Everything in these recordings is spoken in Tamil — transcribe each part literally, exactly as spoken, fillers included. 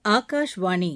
ஆகாஷ்வாணி.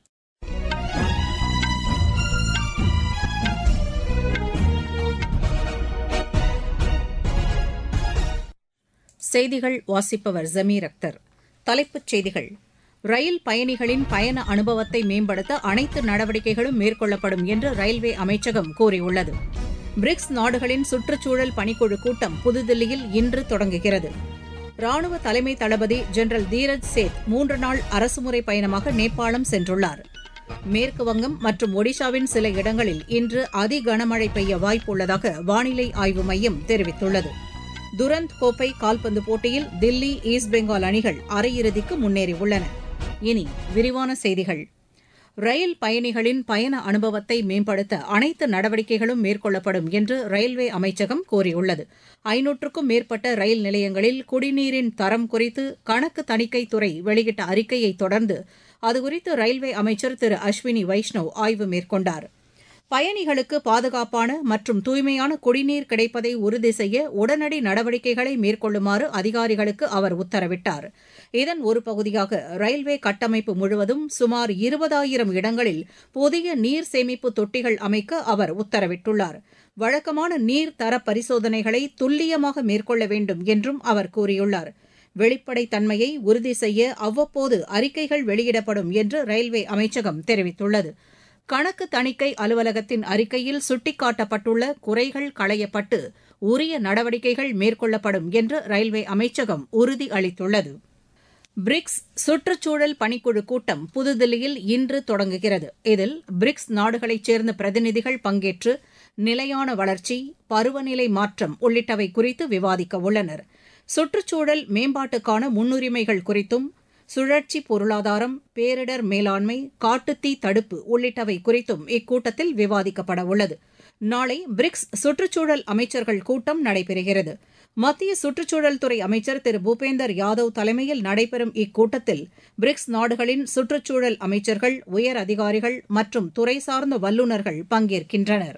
செய்திகள் வாசிப்பவர் ஜமீர் அக்தர். தலைப்புச் செய்திகள். ரயில் பயணிகளின் பயண அனுபவத்தை மேம்படுத்த அனைத்து நடவடிக்கைகளும் மேற்கொள்ளப்படும் என்று ரயில்வே அமைச்சகம் கூறியுள்ளது. பிரிக்ஸ் நாடுகளின் சுற்றுச்சூழல் பணிக்குழு கூட்டம் புதுதில்லியில் இன்று தொடங்குகிறது. ராணுவ தலைமை தளபதி ஜெனரல் தீரஜ் சேத் மூன்று நாள் அரசுமுறை பயணமாக நேபாளம் சென்றுள்ளார். மேற்குவங்கம் மற்றும் ஒடிஷாவின் சில இடங்களில் இன்று அதி கனமழை பெய்ய வாய்ப்புள்ளதாக வானிலை ஆய்வு மையம் தெரிவித்துள்ளது. துரந்த் கோப்பை கால்பந்து போட்டியில் தில்லி, ஈஸ்ட் பெங்கால் அணிகள் அரையிறுதிக்கு முன்னேறியுள்ளன. இனி விரிவான செய்திகள். ரயில் பயணிகளின் பயண அனுபவத்தை மேம்படுத்த அனைத்து நடவடிக்கைகளும் மேற்கொள்ளப்படும் என்று ரயில்வே அமைச்சகம் கூறியுள்ளது. ஐநூற்றுக்கும் மேற்பட்ட ரயில் நிலையங்களில் குடிநீரின் தரம் குறித்து கணக்கு தணிக்கைத் துறை வெளியிட்ட அறிக்கையை தொடர்ந்து அதுகுறித்து ரயில்வே அமைச்சர் திரு அஸ்வினி வைஷ்ணவ் ஆய்வு மேற்கொண்டார். பயணிகளுக்கு பாதுகாப்பான மற்றும் தூய்மையான குடிநீர் கிடைப்பதை உறுதி செய்ய உடனடி நடவடிக்கைகளை மேற்கொள்ளுமாறு அதிகாரிகளுக்கு அவர் உத்தரவிட்டார். இதன் ஒரு பகுதியாக ரயில்வே கட்டமைப்பு முழுவதும் சுமார் இருபதாயிரம் இடங்களில் புதிய நீர் சேமிப்பு தொட்டிகள் அமைக்க அவர் உத்தரவிட்டுள்ளார். வழக்கமான நீர் தர பரிசோதனைகளை துல்லியமாக மேற்கொள்ள வேண்டும் என்றும் அவர் கூறியுள்ளார். வெளிப்படைத்தன்மையை உறுதி செய்ய அவ்வப்போது அறிக்கைகள் வெளியிடப்படும் என்று ரயில்வே அமைச்சகம் தெரிவித்துள்ளது. கணக்கு தணிக்கை அலுவலகத்தின் அறிக்கையில் சுட்டிக்காட்டப்பட்டுள்ள குறைகள் களையப்பட்டு உரிய நடவடிக்கைகள் மேற்கொள்ளப்படும் என்று ரயில்வே அமைச்சகம் உறுதி அளித்துள்ளது. பிரிக்ஸ் சுற்றுச்சூழல் பணிக்குழு கூட்டம் புதுதில்லியில் இன்று தொடங்குகிறது. இதில் பிரிக்ஸ் நாடுகளைச் சேர்ந்த பிரதிநிதிகள் பங்கேற்று நிலையான வளர்ச்சி, பருவநிலை மாற்றம் உள்ளிட்டவை குறித்து விவாதிக்க உள்ளனர். சுற்றுச்சூழல் மேம்பாட்டுக்கான முன்னுரிமைகள் குறித்தும், சுழற்சி பொருளாதாரம், பேரிடர் மேலாண்மை, காட்டுத்தீ தடுப்பு உள்ளிட்டவை குறித்தும் இக்கூட்டத்தில் விவாதிக்கப்பட உள்ளது. நாளை பிரிக்ஸ் சுற்றுச்சூழல் அமைச்சர்கள் கூட்டம் நடைபெறுகிறது. மத்திய சுற்றுச்சூழல் துறை அமைச்சர் திரு பூபேந்தர் யாதவ் தலைமையில் நடைபெறும் இக்கூட்டத்தில் பிரிக்ஸ் நாடுகளின் சுற்றுச்சூழல் அமைச்சர்கள், உயர் அதிகாரிகள் மற்றும் துறை சார்ந்த வல்லுநர்கள் பங்கேற்கின்றனர்.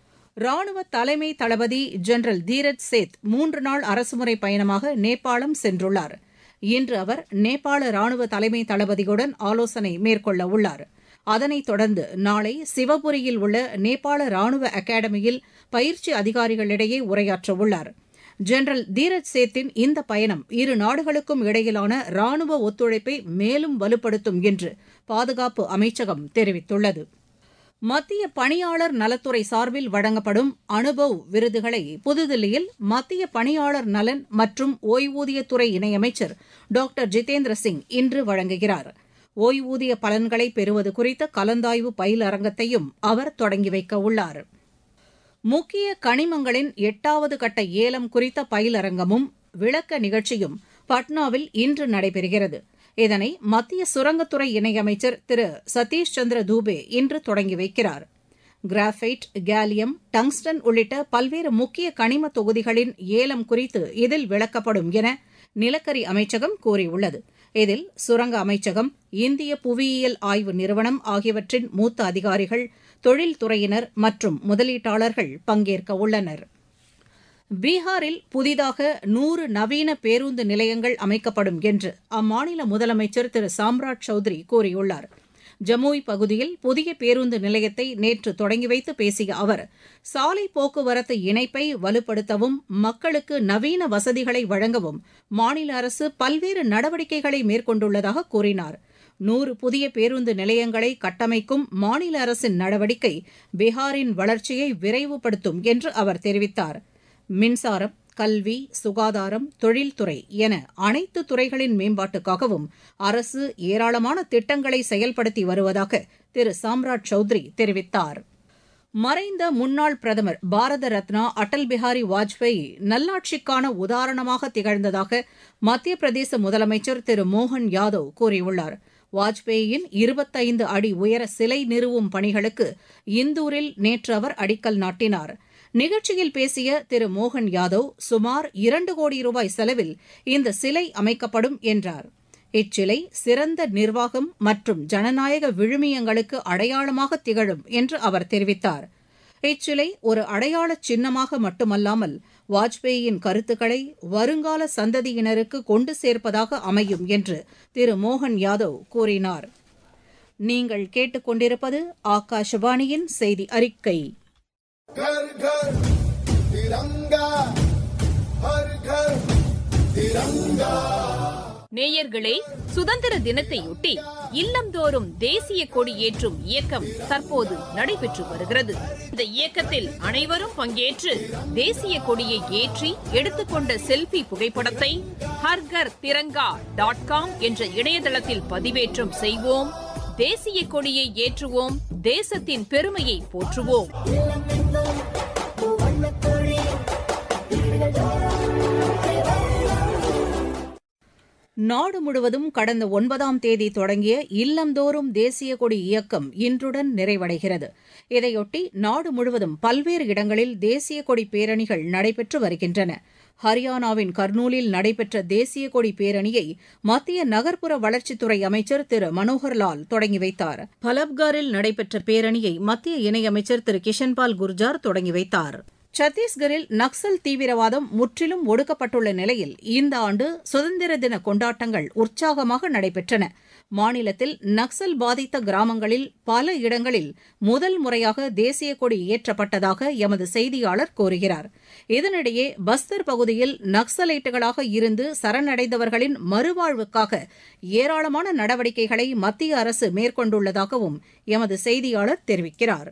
ராணுவ தலைமை தளபதி ஜெனரல் தீரஜ் சேத் மூன்று நாள் அரசுமுறை பயணமாக நேபாளம் சென்றுள்ளார். இன்று அவர் நேபாள ராணுவ தலைமை தளபதியுடன் ஆலோசனை மேற்கொள்ள உள்ளார். அதனைத் தொடர்ந்து நாளை சிவபுரியில் உள்ள நேபாள ராணுவ அகாடமியில் பயிற்சி அதிகாரிகளிடையே உரையாற்றவுள்ளார். ஜெனரல் தீரஜ் சேத்தின் இந்த பயணம் இரு நாடுகளுக்கும் இடையிலான ராணுவ ஒத்துழைப்பை மேலும் வலுப்படுத்தும் என்று பாதுகாப்பு அமைச்சகம் தெரிவித்துள்ளது. மத்திய பணியாளர் நலத்துறை சார்பில் வழங்கப்படும் அனுபவ் விருதுகளை புதுதில்லியில் மத்திய பணியாளர் நலன் மற்றும் ஓய்வூதியத்துறை இணையமைச்சர் டாக்டர் ஜிதேந்திர சிங் இன்று வழங்குகிறார். ஓய்வூதிய பலன்களை பெறுவது குறித்த கலந்தாய்வு பயிலரங்கத்தையும் அவர் தொடங்கி வைக்க உள்ளார். முக்கிய கனிமங்களின் எட்டாவது கட்ட ஏலம் குறித்த பயிலரங்கமும் விளக்க நிகழ்ச்சியும் பட்னாவில் இன்று நடைபெறுகிறது. இதனை மத்திய சுரங்கத்துறை இணையமைச்சர் திரு சதீஷ் சந்திர தூபே இன்று தொடங்கி வைக்கிறார். கிராஃபைட், கேலியம், டங்ஸ்டன் உள்ளிட்ட பல்வேறு முக்கிய கனிம தொகுதிகளின் ஏலம் குறித்து இதில் விளக்கப்படும் என நிலக்கரி அமைச்சகம் கூறியுள்ளது. இதில் சுரங்க அமைச்சகம், இந்திய புவியியல் ஆய்வு நிறுவனம் ஆகியவற்றின் மூத்த அதிகாரிகள், தொழில்துறையினர் மற்றும் முதலீட்டாளர்கள் பங்கேற்க உள்ளனர். பீகாரில் புதிதாக நூறு நவீன பேருந்து நிலையங்கள் அமைக்கப்படும் என்று அம்மாநில முதலமைச்சர் திரு சாம்ராட் சௌத்ரி கூறியுள்ளார். ஜமுய் பகுதியில் புதிய பேருந்து நிலையத்தை நேற்று தொடங்கி வைத்து பேசிய அவர், சாலை போக்குவரத்து இணைப்பை வலுப்படுத்தவும் மக்களுக்கு நவீன வசதிகளை வழங்கவும் மாநில அரசு பல்வேறு நடவடிக்கைகளை மேற்கொண்டுள்ளதாக கூறினார். நூறு புதிய பேருந்து நிலையங்களை கட்டமைக்கும் மாநில அரசின் நடவடிக்கை பீகாரின் வளர்ச்சியை விரைவுபடுத்தும் என்று அவர் தெரிவித்தார். மின்சாரம், கல்வி, சுகாதாரம், தொழில்துறை என அனைத்து துறைகளின் மேம்பாட்டுக்காகவும் அரசு ஏராளமான திட்டங்களை செயல்படுத்தி வருவதாக திரு சாம்ராட் சௌத்ரி தெரிவித்தார். மறைந்த முன்னாள் பிரதமர் பாரத ரத்னா அடல் பிஹாரி வாஜ்பேயி நல்லாட்சிக்கான உதாரணமாக திகழ்ந்ததாக மத்திய பிரதேச முதலமைச்சர் திரு மோகன் யாதவ் கூறியுள்ளார். வாஜ்பேயியின் இருபத்தைந்து அடி உயர சிலை நிறுவும் பணிகளுக்கு இந்தூரில் நேற்று அவர் அடிக்கல் நாட்டினார். நிகழ்ச்சியில் பேசிய திரு மோகன் யாதவ், சுமார் இரண்டு கோடி ரூபாய் செலவில் இந்த சிலை அமைக்கப்படும் என்றார். இச்சிலை சிறந்த நிர்வாகம் மற்றும் ஜனநாயக விழுமியங்களுக்கு அடையாளமாக திகழும் என்று அவர் தெரிவித்தார். இச்சிலை ஒரு அடையாள சின்னமாக மட்டுமல்லாமல் வாஜ்பேயியின் கருத்துக்களை வருங்கால சந்ததியினருக்கு கொண்டு சேர்ப்பதாக அமையும் என்று திரு மோகன் யாதவ் கூறினார். நீங்கள் கேட்டுக்கொண்டிருப்பது ஆகாஷவாணியின் செய்தி அறிக்கை. घर घर तिरंगा, हर घर तिरंगा. நேயர்களே, சுதந்திர தினத்தையொட்டி இல்லந்தோறும் தேசிய கொடி ஏற்றும் இயக்கம் தற்போது நடைபெற்று வருகிறது. இந்த இயக்கத்தில் அனைவரும் பங்கேற்று தேசிய கொடியை ஏற்றி எடுத்துக்கொண்ட செல்ஃபி புகைப்படத்தை ஹர்கர் திரங்கா டாட் காம் என்ற இணையதளத்தில் பதிவேற்றம் செய்வோம். தேசிய கொடியை ஏற்றுவோம், தேசத்தின் பெருமையை போற்றுவோம். நாடு முழுவதும் கடந்த ஒன்பதாம் தேதி தொடங்கிய இல்லந்தோறும் தேசிய கொடி இயக்கம் இன்றுடன் நிறைவடைகிறது. இதையொட்டி நாடு முழுவதும் பல்வேறு இடங்களில் தேசிய கொடி பேரணிகள் நடைபெற்று வருகின்றன. ஹரியானாவின் கர்னூலில் நடைபெற்ற தேசிய கொடி பேரணியை மத்திய நகர்ப்புற வளர்ச்சித்துறை அமைச்சர் திரு மனோகர்லால் தொடங்கி வைத்தார். பலப்காரில் நடைபெற்ற பேரணியை மத்திய இணையமைச்சர் திரு கிஷன்பால் குர்ஜார் தொடங்கி வைத்தார். சத்தீஸ்கரில் நக்சல் தீவிரவாதம் முற்றிலும் ஒடுக்கப்பட்டுள்ள நிலையில் இந்த ஆண்டு சுதந்திர தின கொண்டாட்டங்கள் உற்சாகமாக நடைபெற்றன. மாநிலத்தில் நக்சல் பாதித்த கிராமங்களில் பல இடங்களில் முதல் முறையாக தேசிய கொடி ஏற்றப்பட்டதாக எமது செய்தியாளர் கூறுகிறார். இதனிடையே பஸ்தர் பகுதியில் நக்சலைட்டுகளாக இருந்து சரணடைந்தவர்களின் மறுவாழ்வுக்காக ஏராளமான நடவடிக்கைகளை மத்திய அரசு மேற்கொண்டுள்ளதாகவும் எமது செய்தியாளர் தெரிவிக்கிறார்.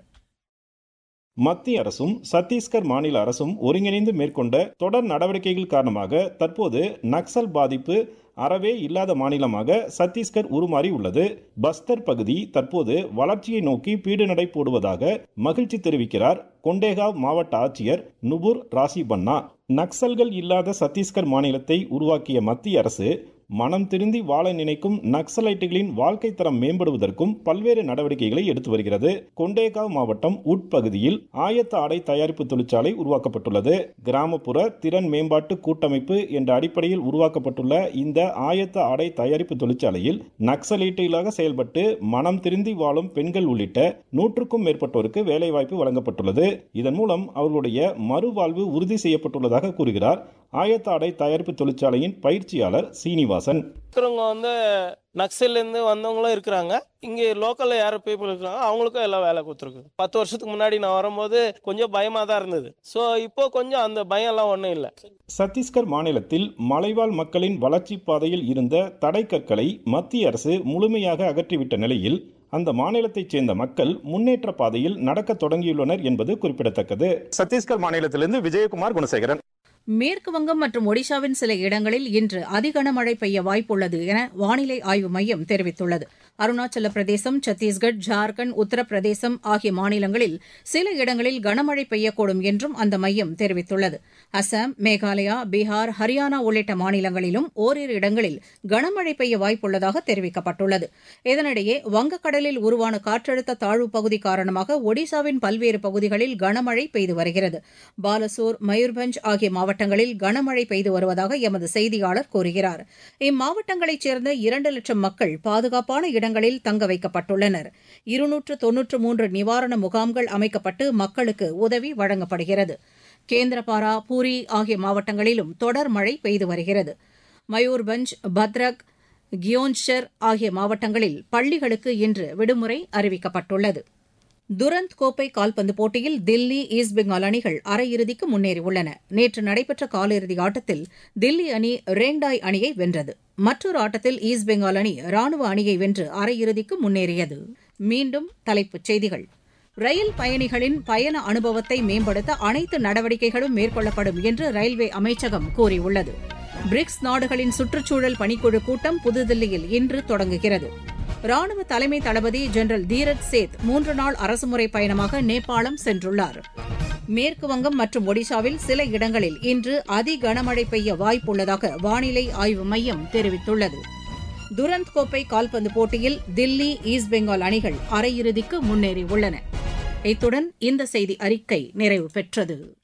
மத்திய அரசும் சத்தீஸ்கர் மாநில அரசும் ஒருங்கிணைந்து மேற்கொண்ட தொடர் நடவடிக்கைகள் காரணமாக தற்போது நக்சல் பாதிப்பு அறவே இல்லாத மாநிலமாக சத்தீஸ்கர் உருமாறி உள்ளது. பஸ்தர் பகுதி தற்போது வளர்ச்சியை நோக்கி பீடு நடை போடுவதாக மகிழ்ச்சி தெரிவிக்கிறார் கொண்டேகாவ் மாவட்ட ஆட்சியர் நுபுர் ராசி பன்னா. நக்சல்கள் இல்லாத சத்தீஸ்கர் மாநிலத்தை உருவாக்கிய மத்திய அரசு மனம் திருந்தி வாழ நினைக்கும் நக்சலைட்டுகளின் வாழ்க்கை தரம் மேம்படுவதற்கும் பல்வேறு நடவடிக்கைகளை எடுத்து வருகிறது. கொண்டேகாவ் மாவட்டம் உட்பகுதியில் ஆயத்த ஆடை தயாரிப்பு தொழிற்சாலை உருவாக்கப்பட்டுள்ளது. கிராமப்புற திறன் மேம்பாட்டு கூட்டமைப்பு என்ற அடிப்படையில் உருவாக்கப்பட்டுள்ள இந்த ஆயத்த ஆடை தயாரிப்பு தொழிற்சாலையில் நக்சலைட்டுகளாக செயல்பட்டு மனம் திருந்தி வாழும் பெண்கள் உள்ளிட்ட நூற்றுக்கும் மேற்பட்டோருக்கு வேலைவாய்ப்பு வழங்கப்பட்டுள்ளது. இதன் மூலம் அவர்களுடைய மறுவாழ்வு உறுதி செய்யப்பட்டுள்ளதாக கூறுகிறார் ஆயத்த ஆடை தயாரிப்பு தொழிற்சாலையின் பயிற்சியாளர் சீனிவாசன். வந்து நக்சல்ல இருந்து வந்தவங்களும் இருக்கிறாங்க, இங்க லோக்கல்ல யார பீப்புள் இருக்காங்க, அவங்களுக்கும் எல்லாம் வேலை கொடுத்துருக்கு. பத்து வருஷத்துக்கு முன்னாடி நான் வரும்போது கொஞ்சம் பயமா தான் இருந்தது. சோ இப்போ கொஞ்சம் அந்த பயம் எல்லாம் ஒன்றும் இல்லை. சத்தீஸ்கர் மாநிலத்தில் மலைவாழ் மக்களின் வளர்ச்சி பாதையில் இருந்த தடை கற்களை மத்திய அரசு முழுமையாக அகற்றிவிட்ட நிலையில் அந்த மாநிலத்தைச் சேர்ந்த மக்கள் முன்னேற்ற பாதையில் நடக்க தொடங்கியுள்ளனர் என்பது குறிப்பிடத்தக்கது. சத்தீஸ்கர் மாநிலத்திலிருந்து விஜயகுமார் குணசேகரன். மேற்கு வங்கம் மற்றும் ஒடிஷாவின் சில இடங்களில் இன்று அதிகனமழை பெய்ய வாய்ப்புள்ளது என வானிலை ஆய்வு மையம் தெரிவித்துள்ளது. அருணாச்சல பிரதேசம், சத்தீஸ்கர், ஜார்க்கண்ட், உத்தரப்பிரதேசம் ஆகிய மாநிலங்களில் சில இடங்களில் கனமழை பெய்யக்கூடும் என்றும் அந்த மையம் தெரிவித்துள்ளது. அசாம், மேகாலயா, பீகார், ஹரியானா உள்ளிட்ட மாநிலங்களிலும் ஓரிரு இடங்களில் கனமழை பெய்ய வாய்ப்புள்ளதாக தெரிவிக்கப்பட்டுள்ளது. இதனிடையே வங்கக்கடலில் உருவான காற்றழுத்த தாழ்வு பகுதி காரணமாக ஒடிஷாவின் பல்வேறு பகுதிகளில் கனமழை பெய்து வருகிறது. பாலசோர், மயூர்பஞ்ச் ஆகிய மாவட்டங்களில் கனமழை பெய்து வருவதாக எமது செய்தியாளர் கூறுகிறார். இம்மாவட்டங்களைச் சேர்ந்த இரண்டு லட்சம் மக்கள் பாதுகாப்பான இடங்களில் தங்க வைக்கப்பட்டுள்ளனர். இருநூற்று தொன்னூற்று மூன்று நிவாரண முகாம்கள் அமைக்கப்பட்டு மக்களுக்கு உதவி வழங்கப்படுகிறது. கேந்திரபாரா, பூரி ஆகிய மாவட்டங்களிலும் தொடர் மழை பெய்து வருகிறது. மயூர்பஞ்ச், பத்ரக், கியோன்ஷர் ஆகிய மாவட்டங்களில் பள்ளிகளுக்கு இன்று விடுமுறை அறிவிக்கப்பட்டுள்ளது. துரந்த் கோப்பை கால்பந்து போட்டியில் தில்லி, ஈஸ்ட் பெங்கால் அணிகள் அரையிறுதிக்கு முன்னேறியுள்ளன. நேற்று நடைபெற்ற காலிறுதி ஆட்டத்தில் தில்லி அணி ரேங்டாய் அணியை வென்றது. மற்றொரு ஆட்டத்தில் ஈஸ்ட் பெங்கால் அணி ராணுவ அணியை வென்று அரையிறுதிக்கு முன்னேறியது. மீண்டும் தலைப்புச் செய்திகள். ரயில் பயணிகளின் பயண அனுபவத்தை மேம்படுத்த அனைத்து நடவடிக்கைகளும் மேற்கொள்ளப்படும் என்று ரயில்வே அமைச்சகம் கூறியுள்ளது. பிரிக்ஸ் நாடுகளின் சுற்றுச்சூழல் பணிக்குழு கூட்டம் புதுதில்லியில் இன்று தொடங்குகிறது. ராணுவ தலைமை தளபதி ஜெனரல் தீரஜ் சேத் மூன்று நாள் அரசுமுறை பயணமாக நேபாளம் சென்றுள்ளார். மேற்கு வங்கம் மற்றும் ஒடிஷாவில் சில இடங்களில் இன்று அதி கனமழை பெய்ய வாய்ப்புள்ளதாக வானிலை ஆய்வு மையம் தெரிவித்துள்ளது. துரந்த் கோப்பை கால்பந்து போட்டியில் தில்லி, ஈஸ்ட் பெங்கால் அணிகள் அரையிறுதிக்கு முன்னேறியுள்ளன. இத்துடன் இந்த செய்தி அறிக்கை நிறைவு பெற்றது.